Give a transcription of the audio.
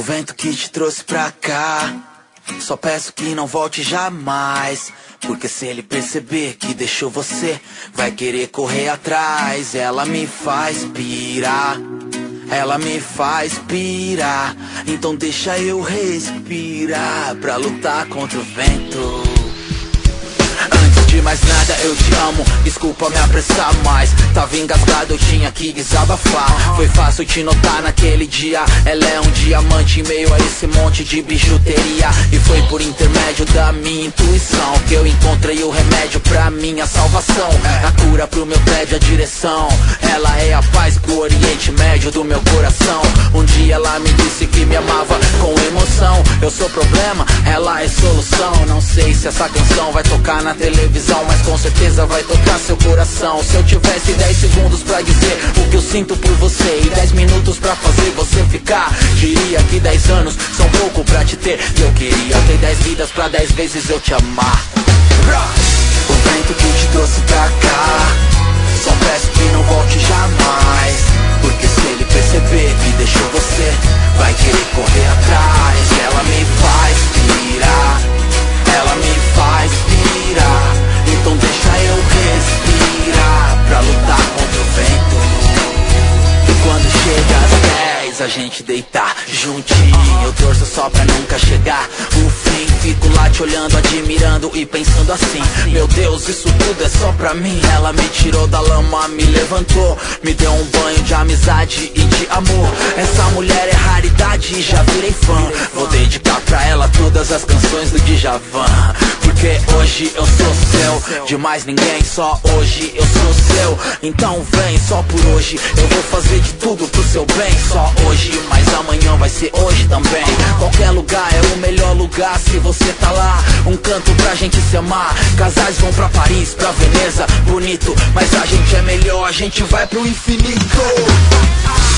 vento que te trouxe pra cá, só peço que não volte jamais. Porque se ele perceber que deixou você, vai querer correr atrás. Ela me faz pirar, ela me faz pirar. Então deixa eu respirar pra lutar contra o vento. Antes de mais nada eu te amo, desculpa me apressar, mas tava engasgado, eu tinha que desabafar. Foi fácil te notar naquele dia, ela é um diamante em meio a esse monte de bijuteria. E foi por intermédio da minha intuição que eu encontrei o remédio pra minha salvação. A cura pro meu tédio, a direção. Ela é a paz pro Oriente Médio do meu coração. Um dia ela me disse que me amava com emoção. Eu sou problema, ela é solução. Não sei se essa canção vai tocar na televisão, mas com certeza vai tocar seu coração. Se eu tivesse 10 segundos pra dizer o que eu sinto por você e 10 minutos pra fazer você ficar, diria que 10 anos são pouco pra te ter. E eu queria ter 10 vidas pra 10 vezes eu te amar. O vento que te trouxe pra cá, só peço que não volte jamais. Porque se ele perceber que deixou você, vai querer correr atrás. Ela me faz pirar, ela me faz pirar. Então deixa eu respirar pra lutar contra o vento. E quando chega às 10 a gente deitar juntinho, eu torço só pra nunca chegar o fim. Fico lá te olhando, admirando e pensando assim: meu Deus, isso tudo é só pra mim. Ela me tirou da lama, me levantou, me deu um banho de amizade e de amor. Essa mulher é raridade e já virei fã. Vou dedicar pra ela todas as canções do Djavan. Porque hoje eu sou seu, de mais ninguém, só hoje eu sou seu. Então vem, só por hoje eu vou fazer de tudo pro seu bem. Só hoje, mas amanhã vai ser hoje também. Qualquer lugar é o melhor lugar se você tá lá. Um canto pra gente se amar. Casais vão pra Paris, pra Veneza, bonito, mas a gente é melhor, a gente vai pro infinito.